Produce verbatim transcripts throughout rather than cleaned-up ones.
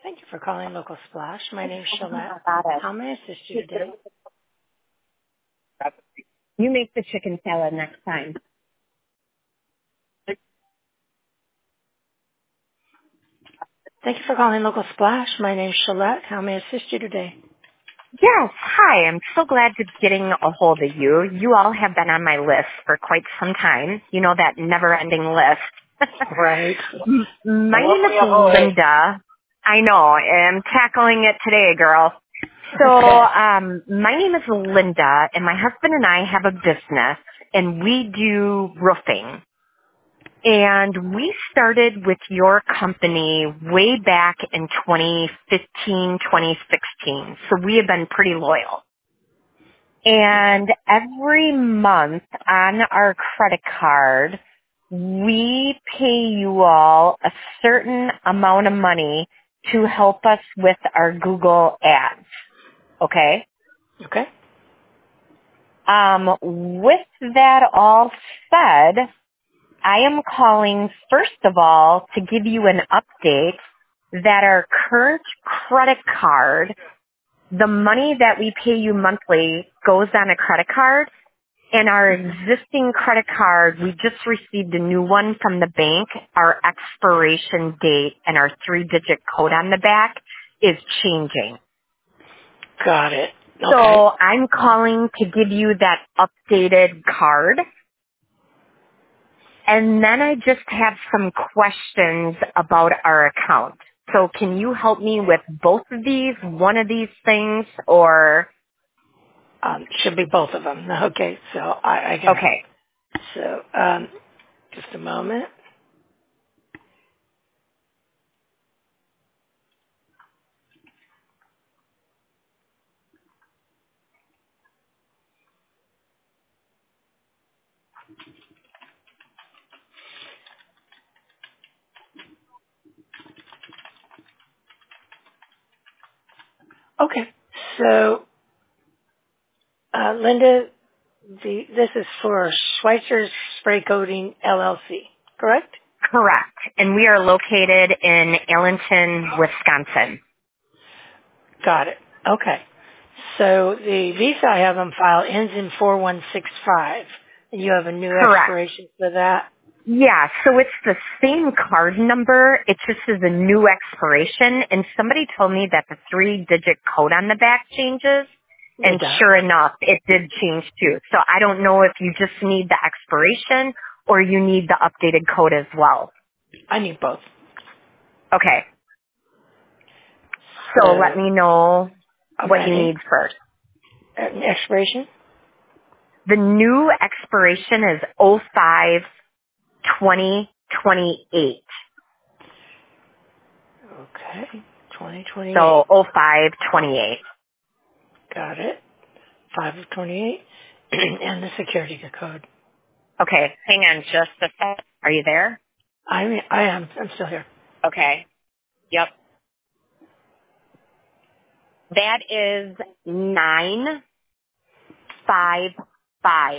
Thank you for calling Local Splash. My name is Shalette. Got it. How may I assist you today? You make the chicken salad next time. Thank you for calling Local Splash. My name is Shalette. How may I assist you today? Yes, hi. I'm so glad to be getting a hold of you. You all have been on my list for quite some time. You know, that never-ending list. Right. M- my name is Linda. I know. I'm tackling it today, girl. So, um, my name is Linda, and my husband and I have a business, and we do roofing. And we started with your company way back in twenty fifteen, twenty sixteen. So we have been pretty loyal. And every month on our credit card, we pay you all a certain amount of money to help us with our Google ads. Okay? Okay. Um, with that all said, I am calling, first of all, to give you an update that our current credit card, the money that we pay you monthly goes on a credit card, and our existing credit card, we just received a new one from the bank. Our expiration date and our three-digit code on the back is changing. Got it. Okay. So I'm calling to give you that updated card. And then I just have some questions about our account. So can you help me with both of these, one of these things, or? Um, should be both of them. Okay. So I, I can. Okay. So um, just a moment. Okay. So uh, Linda, the this is for Schweitzer Spray Coating L L C, correct? Correct. And we are located in Allenton, Wisconsin. Got it. Okay. So the visa I have on file ends in four one six five. And you have a new Correct. expiration for that? Yeah, so it's the same card number. It just is a new expiration. And somebody told me that the three-digit code on the back changes. It And does. sure enough, it did change too. So I don't know if you just need the expiration or you need the updated code as well. I need both. Okay. So let So me know I'm what you ready. need first. Uh, Expiration? The new expiration is oh five twenty twenty-eight. Okay. twenty twenty-eight. So oh five twenty-eight. Got it. five of twenty-eight. And the security code. Okay, hang on just a sec. Are you there? I mean, I am. I'm still here. Okay. Yep. That is nine five five.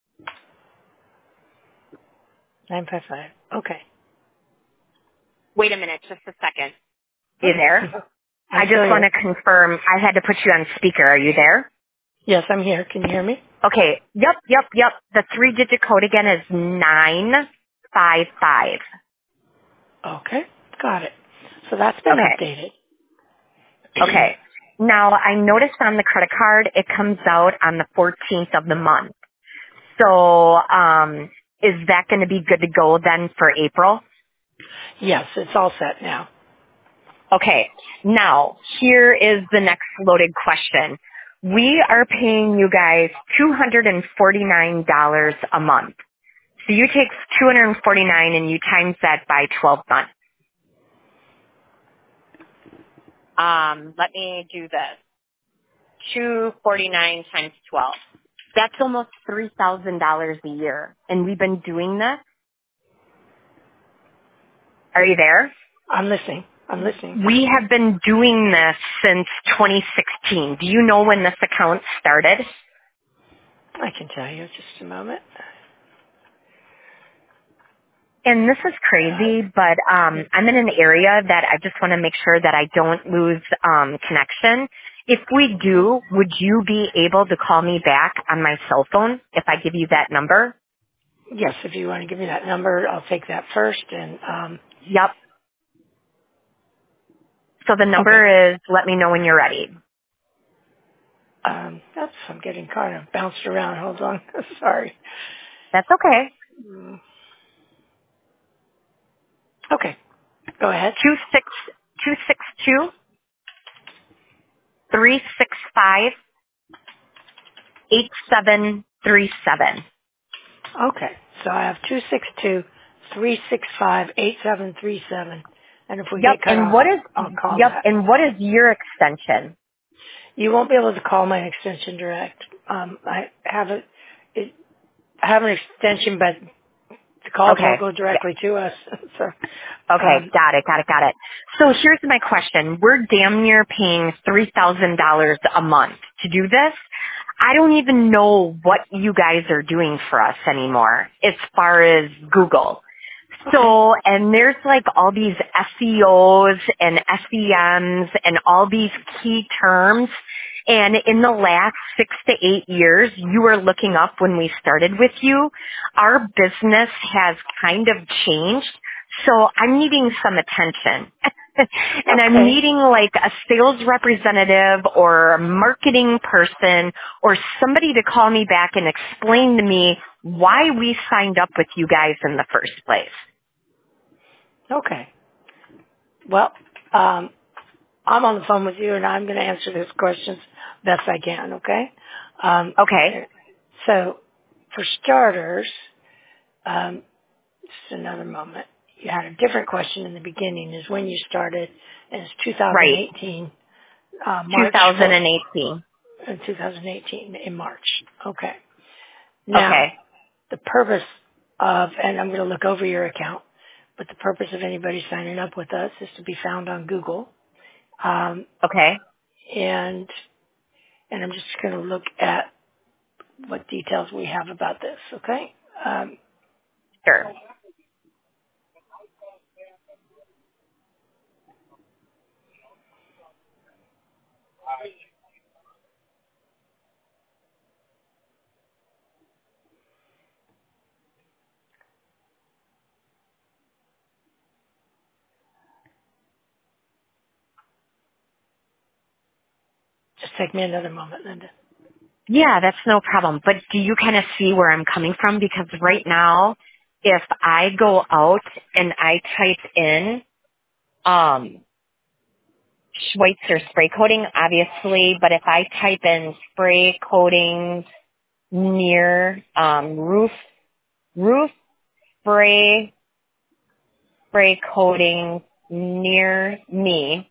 nine five five. Okay. Wait a minute, just a second. You there? I'm I still just want here. to confirm. I had to put you on speaker. Are you there? Yes, I'm here. Can you hear me? Okay. Yep, yep, yep. The three-digit code again is nine five five. Okay. Got it. So that's been Okay. updated. Okay. Now, I noticed on the credit card, it comes out on the fourteenth of the month. So, um, is that going to be good to go then for April? Yes, it's all set now. Okay. Now, here is the next loaded question. We are paying you guys two hundred forty-nine dollars a month. So you take two hundred forty-nine dollars and you times that by twelve months. Um, let me do this. two hundred forty-nine times twelve. That's almost three thousand dollars a year. And we've been doing this. Are you there? I'm listening. I'm listening. We have been doing this since twenty sixteen. Do you know when this account started? I can tell you. Just a moment. And this is crazy, but um, I'm in an area that I just want to make sure that I don't lose um, connection. If we do, would you be able to call me back on my cell phone if I give you that number? Yes, if you want to give me that number, I'll take that first. And um, Yep. So the okay. number is, let me know when you're ready. Um, oops, I'm getting kind of bounced around. Hold on. Sorry. That's okay. Mm. Okay. Go ahead. Two six two six two three six five eight seven three seven. Okay. So I have two six two three six five eight seven three seven. And if we Yep. get cut And off, what I'll, is I'll call yep? that. And what is your extension? You won't be able to call my extension direct. Um, I have a, it, I have an extension, but the calls Okay. won't go directly to us. so, Okay, um, got it, got it, got it. So here's my question. We're damn near paying three thousand dollars a month to do this. I don't even know what you guys are doing for us anymore as far as Google. okay. So, and there's like all these S E Os and S E Ms and all these key terms. And in the last six to eight years, you were looking up when we started with you. Our business has kind of changed. So I'm needing some attention. And I'm Okay. needing like a sales representative or a marketing person or somebody to call me back and explain to me why we signed up with you guys in the first place. Okay. Well, um, I'm on the phone with you, and I'm going to answer those questions best I can. Okay. Um, Okay. so, for starters, um, just another moment. You had a different question in the beginning. Is when you started, and it's Right. twenty eighteen, uh, March fourth, two thousand eighteen. uh, twenty eighteen in March. Okay. Okay. Now, the purpose of, and I'm going to look over your account, but the purpose of anybody signing up with us is to be found on Google. Um, Okay. and and I'm just going to look at what details we have about this. Okay. Um, Sure. just take me another moment, Linda. Yeah, that's no problem. But do you kind of see where I'm coming from? Because right now, if I go out and I type in, um, Schweitzer spray coating, obviously, but if I type in spray coating near um, roof roof spray spray coating near me,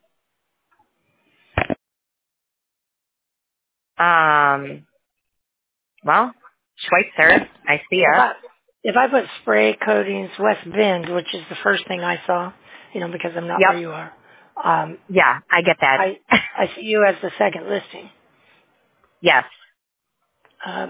um, well, Schweitzer, I see If ya. I if I put spray coatings West Bend, which is the first thing I saw, you know, because I'm not where Yep, you are, um, yeah, I get that. I I see you as the second listing. Yes. Um,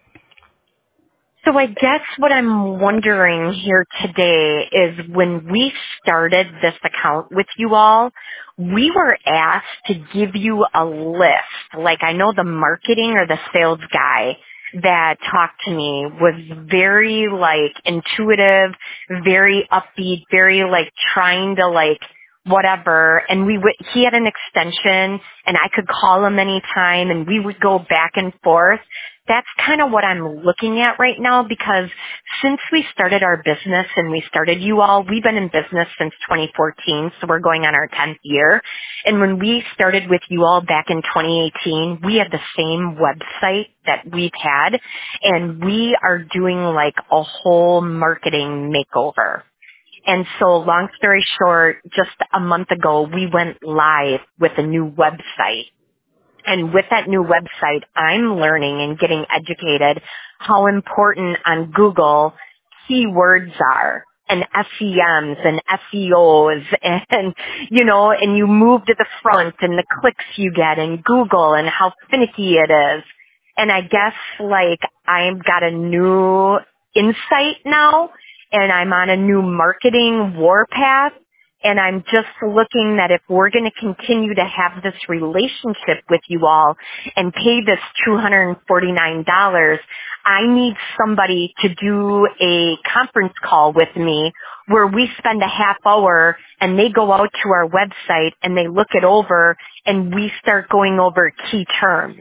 So I guess what I'm wondering here today is when we started this account with you all, we were asked to give you a list. Like I know the marketing or the sales guy that talked to me was very like intuitive, very upbeat, very like trying to like whatever. And we would, he had an extension and I could call him anytime and we would go back and forth. That's kind of what I'm looking at right now because since we started our business and we started you all, we've been in business since twenty fourteen, so we're going on our tenth year. And when we started with you all back in twenty eighteen, we had the same website that we've had, and we are doing like a whole marketing makeover. And so long story short, just a month ago, we went live with a new website. And with that new website, I'm learning and getting educated how important on Google keywords are and S E Ms and S E Os and, you know, and you move to the front and the clicks you get in Google and how finicky it is. And I guess like I've got a new insight now and I'm on a new marketing warpath. And I'm just looking that if we're going to continue to have this relationship with you all and pay this two hundred forty-nine dollars, I need somebody to do a conference call with me where we spend a half hour and they go out to our website and they look it over and we start going over key terms.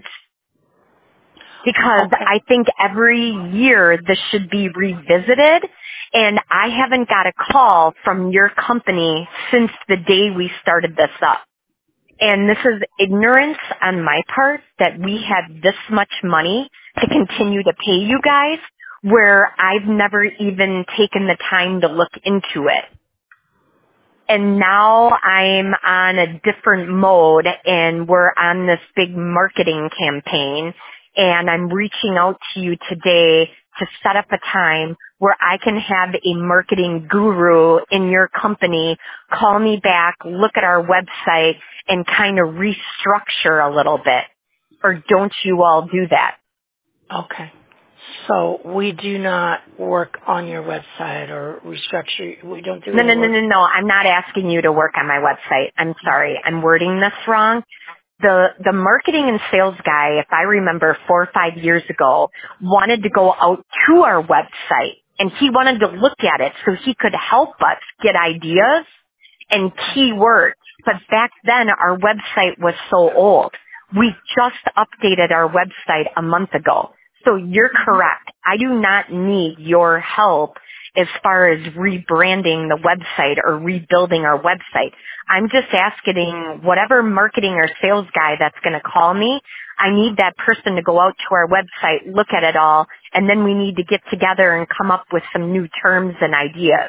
Because Okay. I think every year this should be revisited, and I haven't got a call from your company since the day we started this up. And this is ignorance on my part that we had this much money to continue to pay you guys where I've never even taken the time to look into it. And now I'm on a different mode and we're on this big marketing campaign, and I'm reaching out to you today to set up a time where I can have a marketing guru in your company call me back, look at our website, and kind of restructure a little bit. Or don't you all do that? Okay. So we do not work on your website or restructure. We don't do No, any no, no, work. no, no. I'm not asking you to work on my website. I'm sorry. I'm wording this wrong. The, the marketing and sales guy, if I remember four or five years ago, wanted to go out to our website and he wanted to look at it so he could help us get ideas and keywords. But back then our website was so old. We just updated our website a month ago. So you're correct. I do not need your help as far as rebranding the website or rebuilding our website. I'm just asking whatever marketing or sales guy that's going to call me, I need that person to go out to our website, look at it all, and then we need to get together and come up with some new terms and ideas.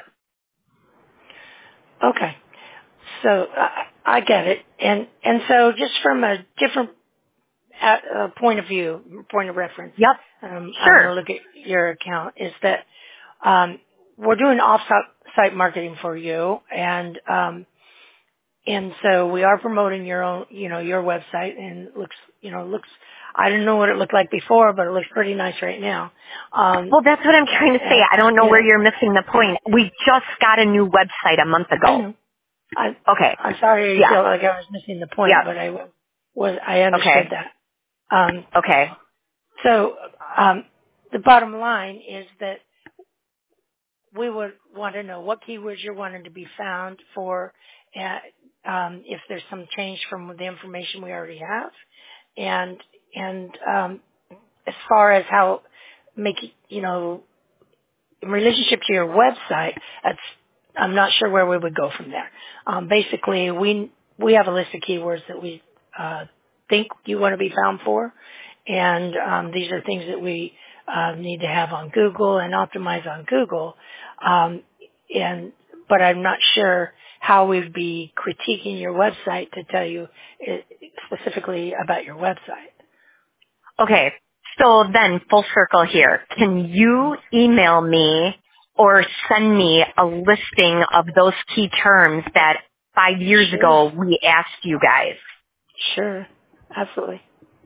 Okay. So uh, I get it. And and so just from a different uh, uh, point of view, point of reference, Yep. um, Sure. I'm going to look at your account, is that um, we're doing off-site marketing for you, and um, and so we are promoting your own, you know, your website, and it looks, you know, looks. I didn't know what it looked like before, but it looks pretty nice right now. Um, Well, that's what I'm trying to say. and, I don't know you where know, you're missing the point. We just got a new website a month I ago. know. I, Okay. I'm sorry you Yeah. felt like I was missing the point, Yep. but I was, I understood Okay. that. Um, Okay. so, um, the bottom line is that we would want to know what keywords you're wanting to be found for, uh, um, if there's some change from the information we already have, and and um, as far as how make it, you know, in relationship to your website, that's I'm not sure where we would go from there. Um, basically, we we have a list of keywords that we uh, think you want to be found for, and um, these are things that we uh, need to have on Google and optimize on Google. Um, and but I'm not sure how we'd be critiquing your website to tell you it, specifically about your website. Okay. So then, full circle here. Can you email me or send me a listing of those key terms that five years Sure, ago we asked you guys? sure, absolutely.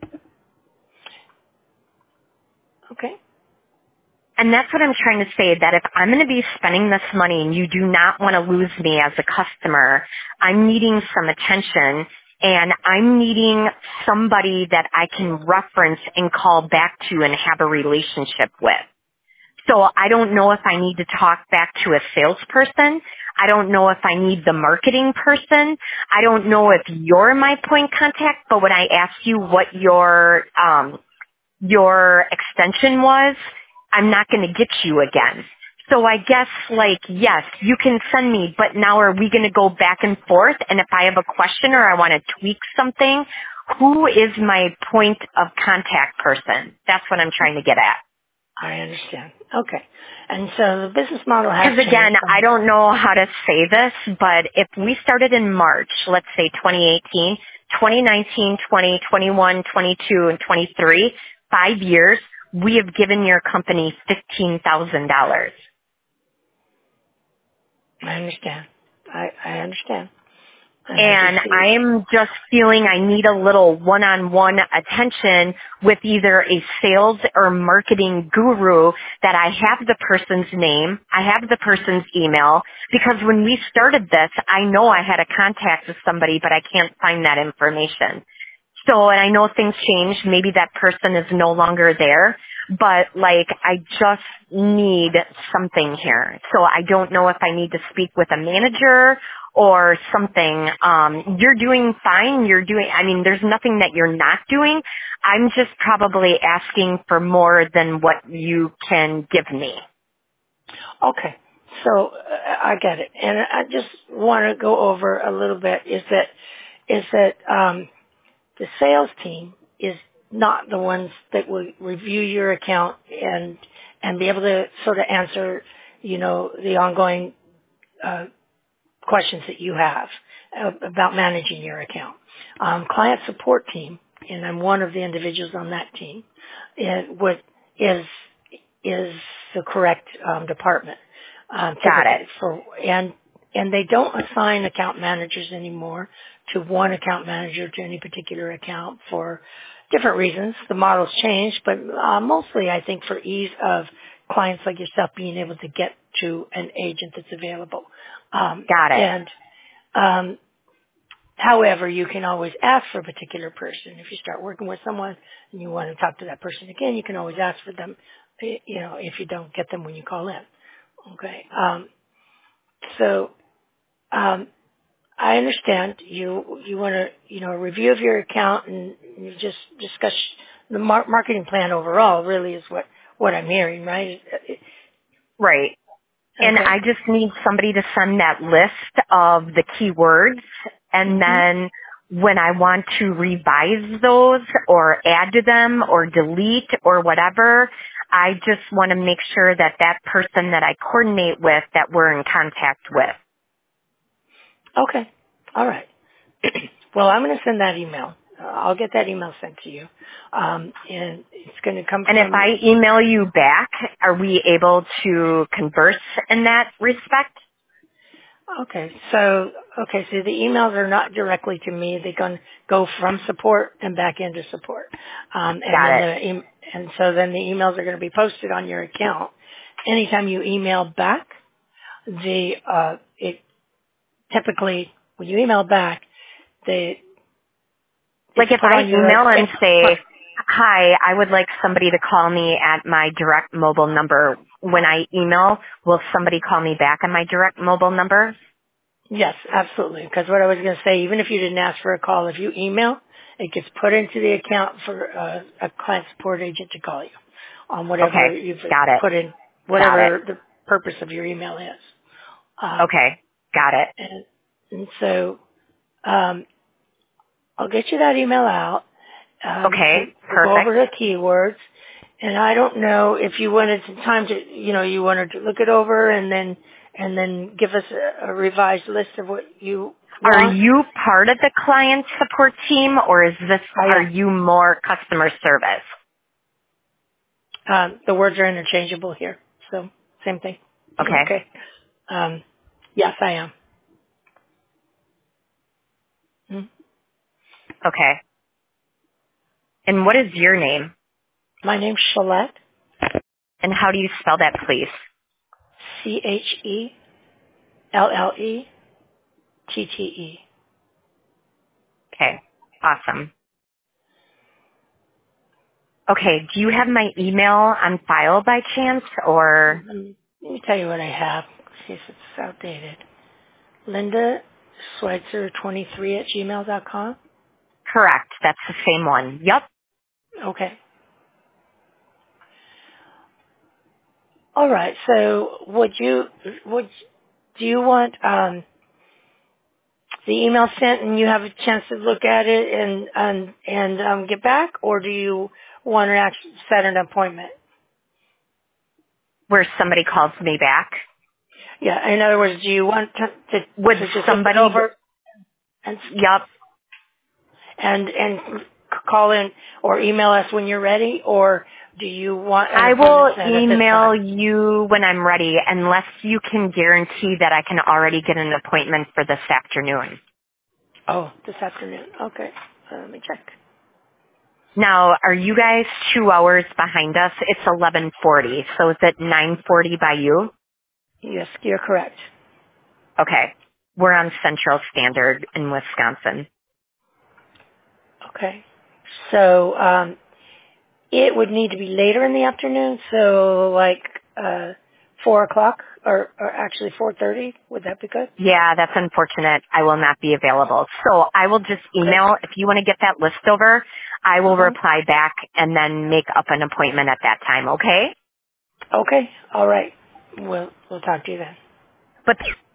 Okay. And that's what I'm trying to say, that if I'm going to be spending this money and you do not want to lose me as a customer, I'm needing some attention and I'm needing somebody that I can reference and call back to and have a relationship with. So I don't know if I need to talk back to a salesperson. I don't know if I need the marketing person. I don't know if you're my point contact, but when I asked you what your, um, your extension was, I'm not going to get you again. So I guess, like, yes, you can send me, but now are we going to go back and forth? And if I have a question or I want to tweak something, who is my point of contact person? That's what I'm trying to get at. I understand. Okay. And so the business model has Because again, changed. I don't know how to say this, but if we started in March, let's say twenty eighteen, twenty nineteen, twenty, twenty-one, twenty-two, and twenty-three, five years, we have given your company fifteen thousand dollars. I understand. I, I understand. And I'm just feeling I need a little one-on-one attention with either a sales or marketing guru that I have the person's name, I have the person's email, because when we started this, I know I had a contact with somebody, but I can't find that information. So, and I know things change. Maybe that person is no longer there, but like I just need something here. So I don't know if I need to speak with a manager or something. Um, you're doing fine. You're doing, I mean, there's nothing that you're not doing. I'm just probably asking for more than what you can give me. Okay. So uh, I get it. And I just want to go over a little bit is that, is that, um, the sales team is not the ones that will review your account and, and be able to sort of answer, you know, the ongoing, uh, questions that you have about managing your account. Um, client support team, and I'm one of the individuals on that team, and what is is the correct um, department. Um, Got it. For, and and they don't assign account managers anymore to one account manager to any particular account for different reasons. The model's changed, but uh, mostly I think for ease of clients like yourself being able to get to an agent that's available. Um, Got it. And, um, however, you can always ask for a particular person. If you start working with someone and you want to talk to that person again, you can always ask for them, you know, if you don't get them when you call in. Okay. Um, so, um, I understand you, you want to, you know, a review of your account and you just discuss the mar- marketing plan overall really is what, what I'm hearing, right? Right. And Okay. I just need somebody to send that list of the keywords, and then when I want to revise those or add to them or delete or whatever, I just want to make sure that that person that I coordinate with, that we're in contact with. Okay. All right. Well, I'm going to send that email. Uh, I'll get that email sent to you. Um, and it's going to come And from... if I email you back, are we able to converse in that respect? Okay. So, okay. So the emails are not directly to me. They can go from support and back into support. Um, and Got then it. the, em- and so then the emails are going to be posted on your account. Anytime you email back, the, uh, it typically, when you email back, the, Like it's if put I on your, email and put, say, hi, I would like somebody to call me at my direct mobile number. When I email, will somebody call me back on my direct mobile number? yes, absolutely. Because what I was going to say, even if you didn't ask for a call, if you email, it gets put into the account for uh, a client support agent to call you on whatever Okay, you've got it. put in, Got it. whatever the purpose of your email is. Um, Okay, got it. and, and so um, I'll get you that email out. Um, Okay, and we'll go perfect. over the keywords. And I don't know if you wanted some time to, you know, you wanted to look it over and then and then give us a, a revised list of what you Are want. you part of the client support team, or is this, I are am. you more customer service? Um, the words are interchangeable here, so same thing. Okay, Okay. Um, yes, I am. Mm. okay. And what is your name? My name's Shalette, And how do you spell that, please? C H E L L E T T E. Okay, awesome. Okay, do you have my email on file by chance, or? Let me, let me tell you what I have, in case it's outdated. Linda Schweitzer twenty-three at gmail dot com. Correct, that's the same one. Yep. Okay. All right. So would you would do you want um, the email sent and you have a chance to look at it and and and um, get back, or do you want to actually set an appointment? Where somebody calls me back? Yeah. In other words, do you want to to, Would to just look it somebody, over and yep. and and call in or email us when you're ready, or do you want an I appointment will set at this email time? you when I'm ready, unless you can guarantee that I can already get an appointment for this afternoon. Oh, this afternoon. Okay. Uh, let me check. Now, are you guys two hours behind us? It's eleven forty, so is it nine forty by you? Yes, you're correct. Okay. We're on Central Standard in Wisconsin. Okay. So, um, it would need to be later in the afternoon, so like, uh, four o'clock, or, or actually four thirty. Would that be good? Yeah, that's unfortunate. I will not be available. So I will just email, if you want to get that list over, I will Uh-huh. reply back and then make up an appointment at that time, okay? Okay. All right. We'll, we'll talk to you then. But